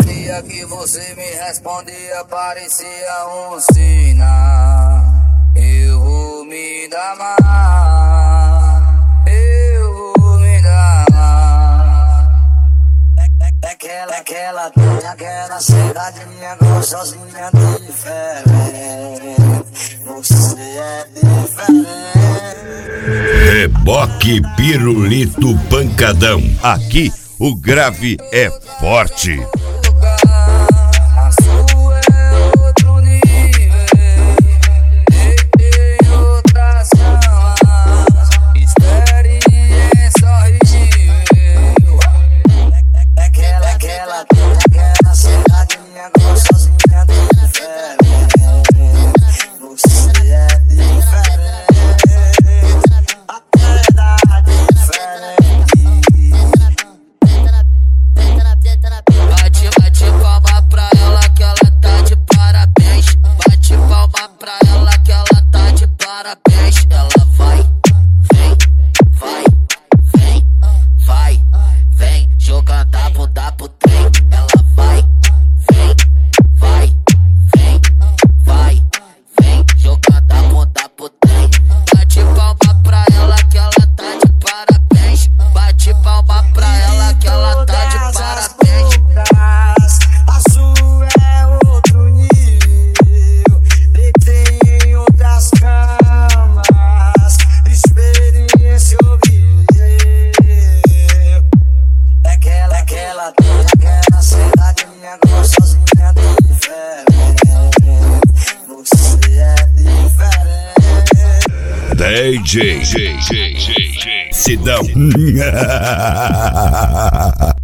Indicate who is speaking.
Speaker 1: dia que você me respondia parecia um sinal. Eu vou me dar mal, eu vou me dar mal. Aquela cidadinha gostosinha diferente. Você é diferente.
Speaker 2: Reboque Pirulito Pancadão. Aqui o grave é forte. DJ Sidão.